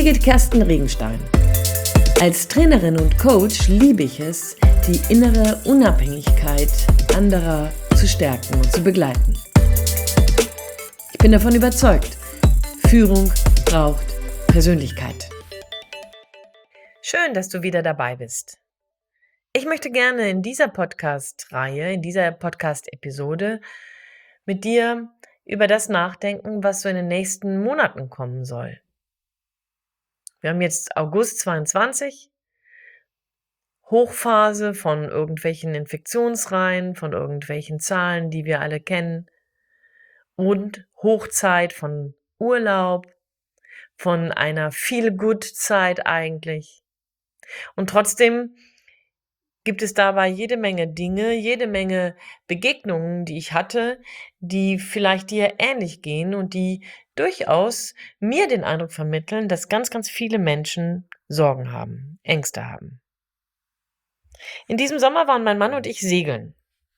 Birgit Kersten Regenstein. Als Trainerin und Coach liebe ich es, die innere Unabhängigkeit anderer zu stärken und zu begleiten. Ich bin davon überzeugt, Führung braucht Persönlichkeit. Schön, dass du wieder dabei bist. Ich möchte gerne in dieser Podcast-Reihe, in dieser Podcast-Episode mit dir über das nachdenken, was so in den nächsten Monaten kommen soll. Wir haben jetzt August 22, Hochphase von irgendwelchen Infektionsreihen, von irgendwelchen Zahlen, die wir alle kennen, und Hochzeit von Urlaub, von einer Feel-Good-Zeit eigentlich. Und trotzdem gibt es dabei jede Menge Dinge, jede Menge Begegnungen, die ich hatte, die vielleicht dir ähnlich gehen und die durchaus mir den Eindruck vermitteln, dass ganz, ganz viele Menschen Sorgen haben, Ängste haben. In diesem Sommer waren mein Mann und ich segeln.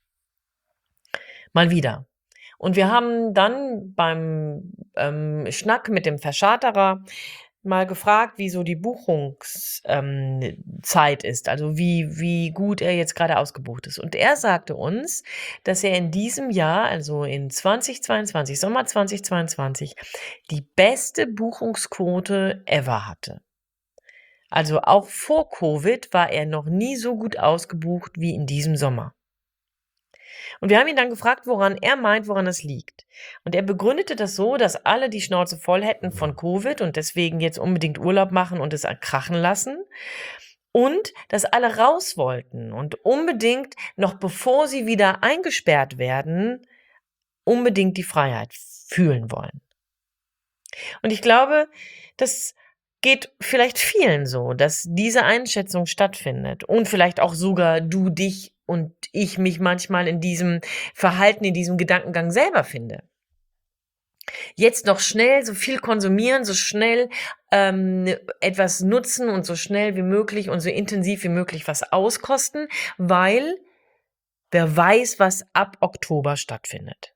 Mal wieder. Und wir haben dann beim Schnack mit dem Verscharterer mal gefragt, wie so die Buchungszeit ist, also wie gut er jetzt gerade ausgebucht ist. Und er sagte uns, dass er in diesem Jahr, also in 2022, Sommer 2022, die beste Buchungsquote ever hatte. Also auch vor Covid war er noch nie so gut ausgebucht wie in diesem Sommer. Und wir haben ihn dann gefragt, woran er meint, woran es liegt. Und er begründete das so, dass alle die Schnauze voll hätten von Covid und deswegen jetzt unbedingt Urlaub machen und es krachen lassen. Und dass alle raus wollten und unbedingt, noch bevor sie wieder eingesperrt werden, unbedingt die Freiheit fühlen wollen. Und ich glaube, das geht vielleicht vielen so, dass diese Einschätzung stattfindet und vielleicht auch sogar du dich und ich mich manchmal in diesem Verhalten, in diesem Gedankengang selber finde. Jetzt noch schnell so viel konsumieren, so schnell etwas nutzen und so schnell wie möglich und so intensiv wie möglich was auskosten, weil wer weiß, was ab Oktober stattfindet.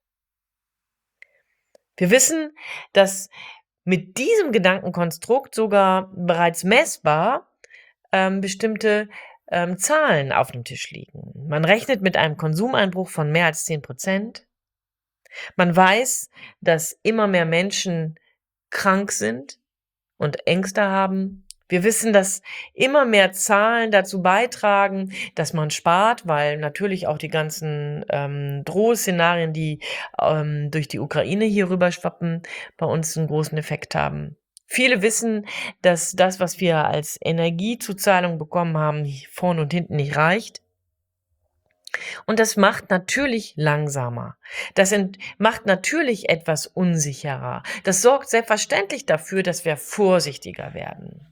Wir wissen, dass mit diesem Gedankenkonstrukt sogar bereits messbar bestimmte Zahlen auf dem Tisch liegen. Man rechnet mit einem Konsumeinbruch von mehr als 10%. Man weiß, dass immer mehr Menschen krank sind und Ängste haben. Wir wissen, dass immer mehr Zahlen dazu beitragen, dass man spart, weil natürlich auch die ganzen Drohszenarien, die durch die Ukraine hier rüber schwappen, bei uns einen großen Effekt haben. Viele wissen, dass das, was wir als Energiezuzahlung bekommen haben, vorne und hinten nicht reicht. Und das macht natürlich langsamer. Das macht natürlich etwas unsicherer. Das sorgt selbstverständlich dafür, dass wir vorsichtiger werden.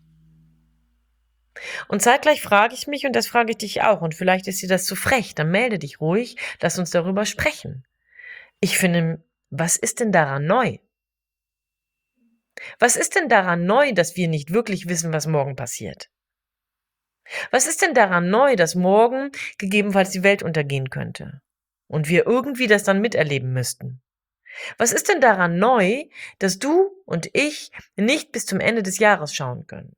Und zeitgleich frage ich mich, und das frage ich dich auch, und vielleicht ist dir das zu frech, dann melde dich ruhig, lass uns darüber sprechen. Ich finde, was ist denn daran neu? Was ist denn daran neu, dass wir nicht wirklich wissen, was morgen passiert? Was ist denn daran neu, dass morgen gegebenenfalls die Welt untergehen könnte und wir irgendwie das dann miterleben müssten? Was ist denn daran neu, dass du und ich nicht bis zum Ende des Jahres schauen können?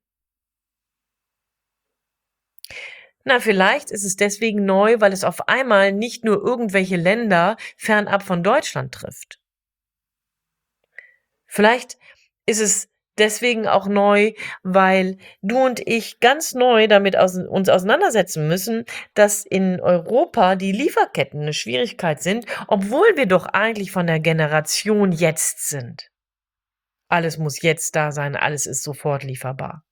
Na, vielleicht ist es deswegen neu, weil es auf einmal nicht nur irgendwelche Länder fernab von Deutschland trifft. Vielleicht ist es deswegen auch neu, weil du und ich ganz neu damit uns auseinandersetzen müssen, dass in Europa die Lieferketten eine Schwierigkeit sind, obwohl wir doch eigentlich von der Generation jetzt sind. Alles muss jetzt da sein, alles ist sofort lieferbar.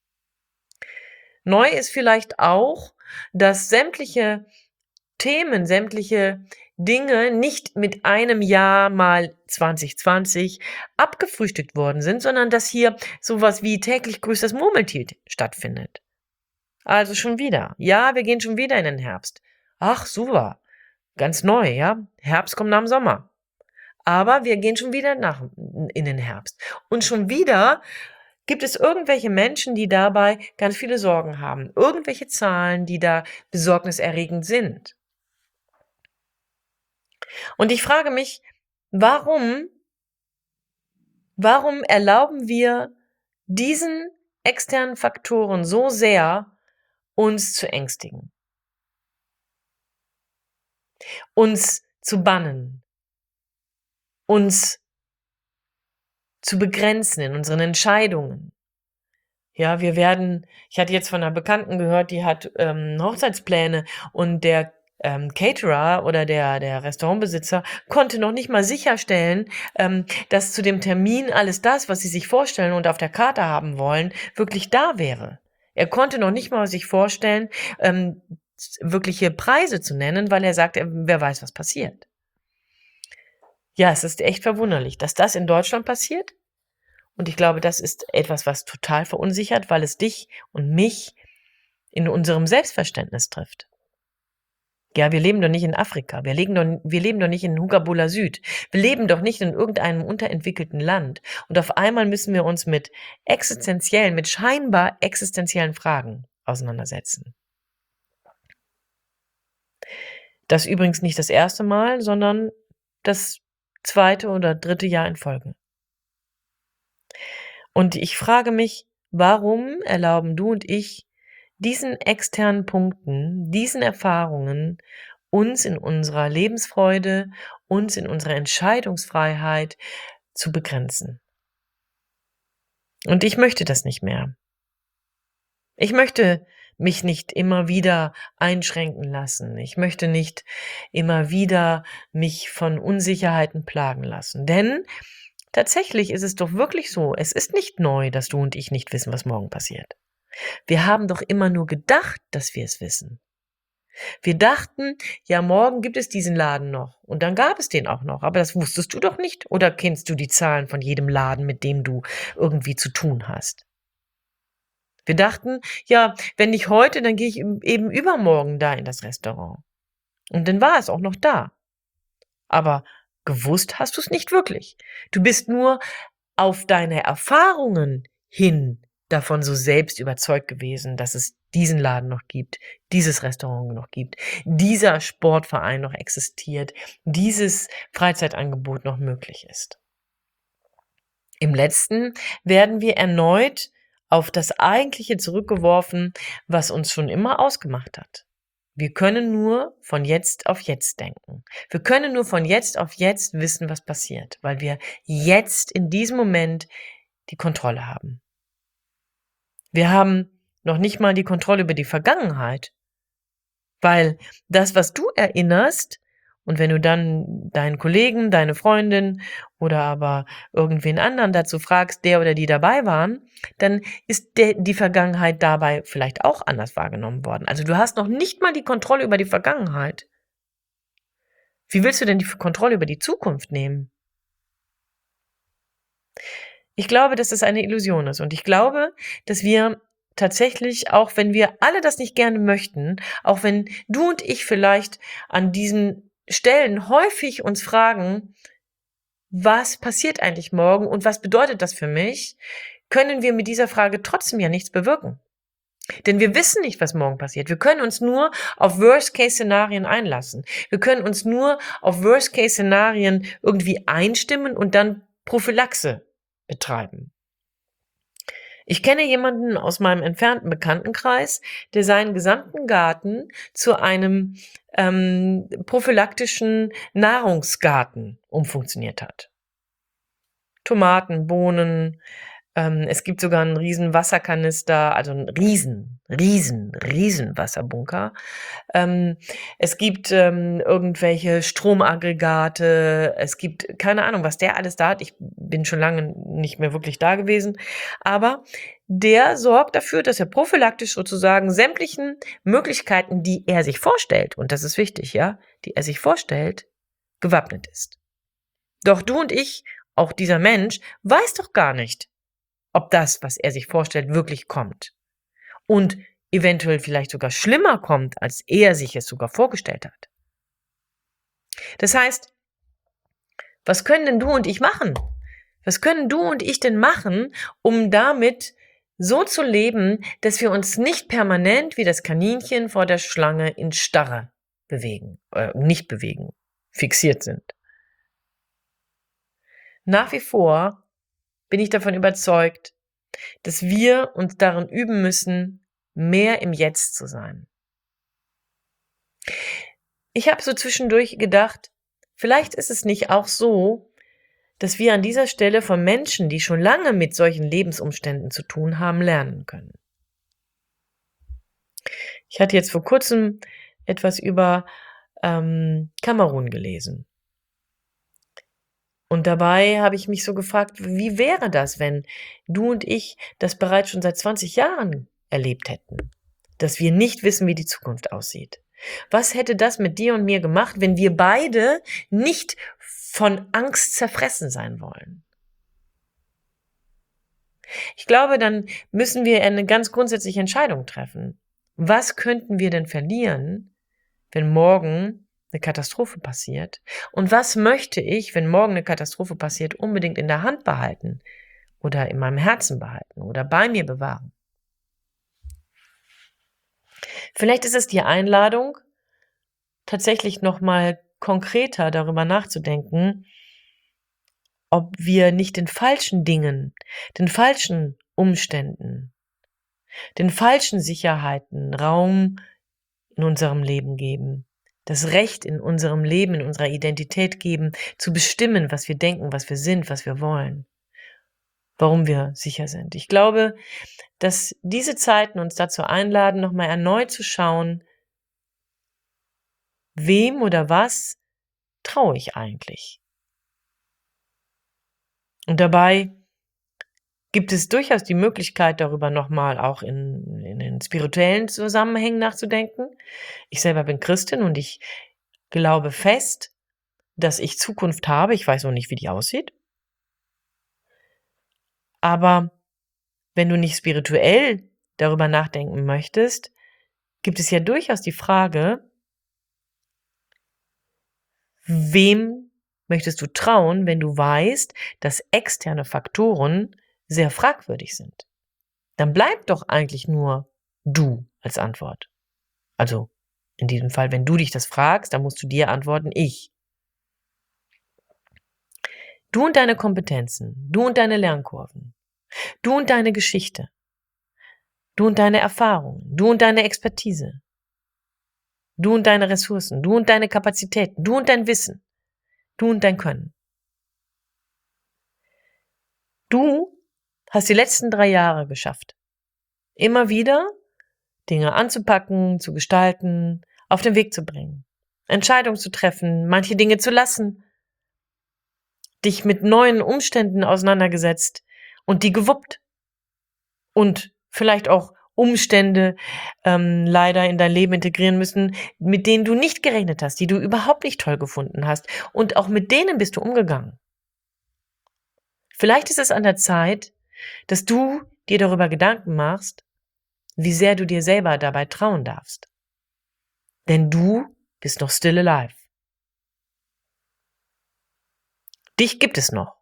Neu ist vielleicht auch, dass sämtliche Themen, sämtliche Dinge nicht mit einem Jahr mal 2020 abgefrühstückt worden sind, sondern dass hier sowas wie täglich grüßt das Murmeltier stattfindet. Also schon wieder. Ja, wir gehen schon wieder in den Herbst. Ach, super. Ganz neu, ja. Herbst kommt nach dem Sommer. Aber wir gehen schon wieder in den Herbst. Und schon wieder gibt es irgendwelche Menschen, die dabei ganz viele Sorgen haben. Irgendwelche Zahlen, die da besorgniserregend sind. Und ich frage mich, warum erlauben wir diesen externen Faktoren so sehr, uns zu ängstigen, uns zu bannen, uns zu begrenzen in unseren Entscheidungen. Ja, ich hatte jetzt von einer Bekannten gehört, die hat Hochzeitspläne und der Caterer oder der Restaurantbesitzer konnte noch nicht mal sicherstellen, dass zu dem Termin alles das, was sie sich vorstellen und auf der Karte haben wollen, wirklich da wäre. Er konnte noch nicht mal sich vorstellen, wirkliche Preise zu nennen, weil er sagt, wer weiß, was passiert. Ja, es ist echt verwunderlich, dass das in Deutschland passiert. Und ich glaube, das ist etwas, was total verunsichert, weil es dich und mich in unserem Selbstverständnis trifft. Ja, wir leben doch nicht in Afrika. Wir leben doch nicht in Hugabula Süd. Wir leben doch nicht in irgendeinem unterentwickelten Land. Und auf einmal müssen wir uns mit scheinbar existenziellen Fragen auseinandersetzen. Das übrigens nicht das erste Mal, sondern das 2. oder 3. Jahr in Folge. Und ich frage mich, warum erlauben du und ich diesen externen Punkten, diesen Erfahrungen, uns in unserer Lebensfreude, uns in unserer Entscheidungsfreiheit zu begrenzen? Und ich möchte das nicht mehr. Ich möchte mich nicht immer wieder einschränken lassen. Ich möchte nicht immer wieder mich von Unsicherheiten plagen lassen. Denn tatsächlich ist es doch wirklich so, es ist nicht neu, dass du und ich nicht wissen, was morgen passiert. Wir haben doch immer nur gedacht, dass wir es wissen. Wir dachten, ja, morgen gibt es diesen Laden noch. Und dann gab es den auch noch. Aber das wusstest du doch nicht. Oder kennst du die Zahlen von jedem Laden, mit dem du irgendwie zu tun hast? Wir dachten, ja, wenn nicht heute, dann gehe ich eben übermorgen da in das Restaurant. Und dann war es auch noch da. Aber gewusst hast du es nicht wirklich. Du bist nur auf deine Erfahrungen hin davon so selbst überzeugt gewesen, dass es diesen Laden noch gibt, dieses Restaurant noch gibt, dieser Sportverein noch existiert, dieses Freizeitangebot noch möglich ist. Im letzten werden wir erneut auf das Eigentliche zurückgeworfen, was uns schon immer ausgemacht hat. Wir können nur von jetzt auf jetzt denken. Wir können nur von jetzt auf jetzt wissen, was passiert, weil wir jetzt in diesem Moment die Kontrolle haben. Wir haben noch nicht mal die Kontrolle über die Vergangenheit, weil das, was du erinnerst, und wenn du dann deinen Kollegen, deine Freundin oder aber irgendwen anderen dazu fragst, der oder die dabei waren, dann ist die Vergangenheit dabei vielleicht auch anders wahrgenommen worden. Also du hast noch nicht mal die Kontrolle über die Vergangenheit. Wie willst du denn die Kontrolle über die Zukunft nehmen? Ich glaube, dass das eine Illusion ist. Und ich glaube, dass wir tatsächlich, auch wenn wir alle das nicht gerne möchten, auch wenn du und ich vielleicht an diesen Stellen häufig uns fragen, was passiert eigentlich morgen und was bedeutet das für mich, können wir mit dieser Frage trotzdem ja nichts bewirken. Denn wir wissen nicht, was morgen passiert. Wir können uns nur auf Worst-Case-Szenarien einlassen. Wir können uns nur auf Worst-Case-Szenarien irgendwie einstimmen und dann Prophylaxe betreiben. Ich kenne jemanden aus meinem entfernten Bekanntenkreis, der seinen gesamten Garten zu einem prophylaktischen Nahrungsgarten umfunktioniert hat. Tomaten, Bohnen, es gibt sogar einen riesen Wasserkanister, also einen riesen Wasserbunker. Es gibt irgendwelche Stromaggregate, es gibt keine Ahnung, was der alles da hat. Ich bin schon lange nicht mehr wirklich da gewesen. Aber der sorgt dafür, dass er prophylaktisch sozusagen sämtlichen Möglichkeiten, die er sich vorstellt, und das ist wichtig, ja, die er sich vorstellt, gewappnet ist. Doch du und ich, auch dieser Mensch, weiß doch gar nicht, ob das, was er sich vorstellt, wirklich kommt. Und eventuell vielleicht sogar schlimmer kommt, als er sich es sogar vorgestellt hat. Das heißt, was können denn du und ich machen? Was können du und ich denn machen, um damit so zu leben, dass wir uns nicht permanent wie das Kaninchen vor der Schlange in Starre bewegen, nicht bewegen, fixiert sind? Nach wie vor bin ich davon überzeugt, dass wir uns darin üben müssen, mehr im Jetzt zu sein. Ich habe so zwischendurch gedacht, vielleicht ist es nicht auch so, dass wir an dieser Stelle von Menschen, die schon lange mit solchen Lebensumständen zu tun haben, lernen können. Ich hatte jetzt vor kurzem etwas über Kamerun gelesen. Und dabei habe ich mich so gefragt, wie wäre das, wenn du und ich das bereits schon seit 20 Jahren erlebt hätten, dass wir nicht wissen, wie die Zukunft aussieht? Was hätte das mit dir und mir gemacht, wenn wir beide nicht von Angst zerfressen sein wollen? Ich glaube, dann müssen wir eine ganz grundsätzliche Entscheidung treffen. Was könnten wir denn verlieren, wenn morgen eine Katastrophe passiert? Und was möchte ich, wenn morgen eine Katastrophe passiert, unbedingt in der Hand behalten oder in meinem Herzen behalten oder bei mir bewahren? Vielleicht ist es die Einladung, tatsächlich nochmal konkreter darüber nachzudenken, ob wir nicht den falschen Dingen, den falschen Umständen, den falschen Sicherheiten Raum in unserem Leben geben, das Recht in unserem Leben, in unserer Identität geben, zu bestimmen, was wir denken, was wir sind, was wir wollen, warum wir sicher sind. Ich glaube, dass diese Zeiten uns dazu einladen, nochmal erneut zu schauen, wem oder was traue ich eigentlich? Und dabei gibt es durchaus die Möglichkeit, darüber nochmal auch in den spirituellen Zusammenhängen nachzudenken. Ich selber bin Christin und ich glaube fest, dass ich Zukunft habe. Ich weiß noch nicht, wie die aussieht. Aber wenn du nicht spirituell darüber nachdenken möchtest, gibt es ja durchaus die Frage, wem möchtest du trauen, wenn du weißt, dass externe Faktoren sehr fragwürdig sind? Dann bleibt doch eigentlich nur du als Antwort. Also in diesem Fall, wenn du dich das fragst, dann musst du dir antworten, ich. Du und deine Kompetenzen, du und deine Lernkurven, du und deine Geschichte, du und deine Erfahrungen, du und deine Expertise, du und deine Ressourcen, du und deine Kapazitäten, du und dein Wissen, du und dein Können. Du hast die letzten 3 Jahre geschafft, immer wieder Dinge anzupacken, zu gestalten, auf den Weg zu bringen, Entscheidungen zu treffen, manche Dinge zu lassen, dich mit neuen Umständen auseinandergesetzt und die gewuppt und vielleicht auch Umstände leider in dein Leben integrieren müssen, mit denen du nicht gerechnet hast, die du überhaupt nicht toll gefunden hast und auch mit denen bist du umgegangen. Vielleicht ist es an der Zeit, dass du dir darüber Gedanken machst, wie sehr du dir selber dabei trauen darfst. Denn du bist noch still alive. Dich gibt es noch.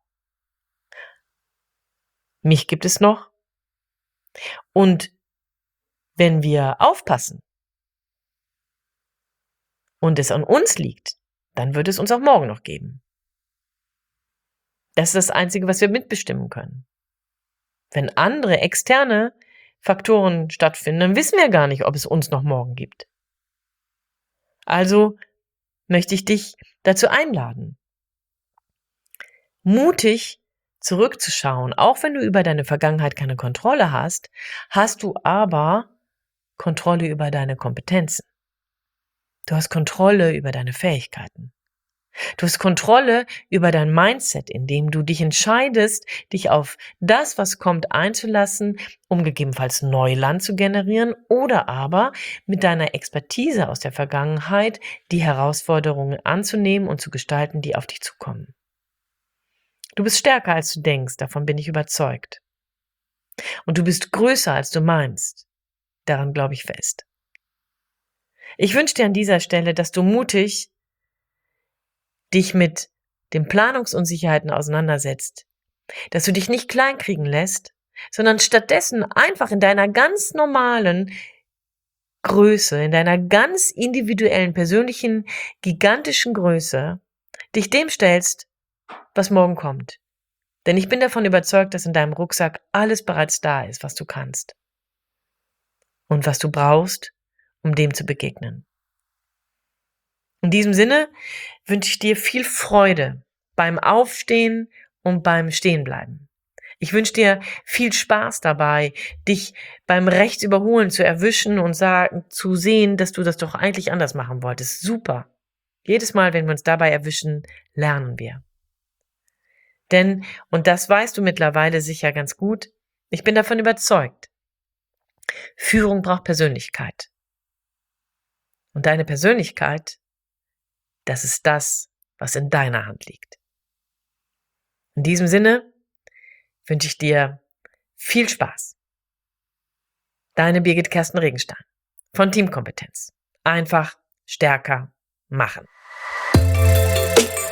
Mich gibt es noch. Und wenn wir aufpassen und es an uns liegt, dann wird es uns auch morgen noch geben. Das ist das Einzige, was wir mitbestimmen können. Wenn andere externe Faktoren stattfinden, dann wissen wir gar nicht, ob es uns noch morgen gibt. Also möchte ich dich dazu einladen, mutig zurückzuschauen. Auch wenn du über deine Vergangenheit keine Kontrolle hast, hast du aber Kontrolle über deine Kompetenzen. Du hast Kontrolle über deine Fähigkeiten. Du hast Kontrolle über dein Mindset, indem du dich entscheidest, dich auf das, was kommt, einzulassen, um gegebenenfalls Neuland zu generieren oder aber mit deiner Expertise aus der Vergangenheit die Herausforderungen anzunehmen und zu gestalten, die auf dich zukommen. Du bist stärker, als du denkst, davon bin ich überzeugt. Und du bist größer, als du meinst. Daran glaube ich fest. Ich wünsche dir an dieser Stelle, dass du mutig dich mit den Planungsunsicherheiten auseinandersetzt, dass du dich nicht kleinkriegen lässt, sondern stattdessen einfach in deiner ganz normalen Größe, in deiner ganz individuellen, persönlichen, gigantischen Größe dich dem stellst, was morgen kommt. Denn ich bin davon überzeugt, dass in deinem Rucksack alles bereits da ist, was du kannst und was du brauchst, um dem zu begegnen. In diesem Sinne wünsche ich dir viel Freude beim Aufstehen und beim Stehenbleiben. Ich wünsche dir viel Spaß dabei, dich beim Rechtsüberholen zu erwischen und zu sehen, dass du das doch eigentlich anders machen wolltest. Super. Jedes Mal, wenn wir uns dabei erwischen, lernen wir. Denn, und das weißt du mittlerweile sicher ganz gut, ich bin davon überzeugt, Führung braucht Persönlichkeit. Und deine Persönlichkeit, das ist das, was in deiner Hand liegt. In diesem Sinne wünsche ich dir viel Spaß. Deine Birgit Kersten Regenstein von Teamkompetenz. Einfach stärker machen.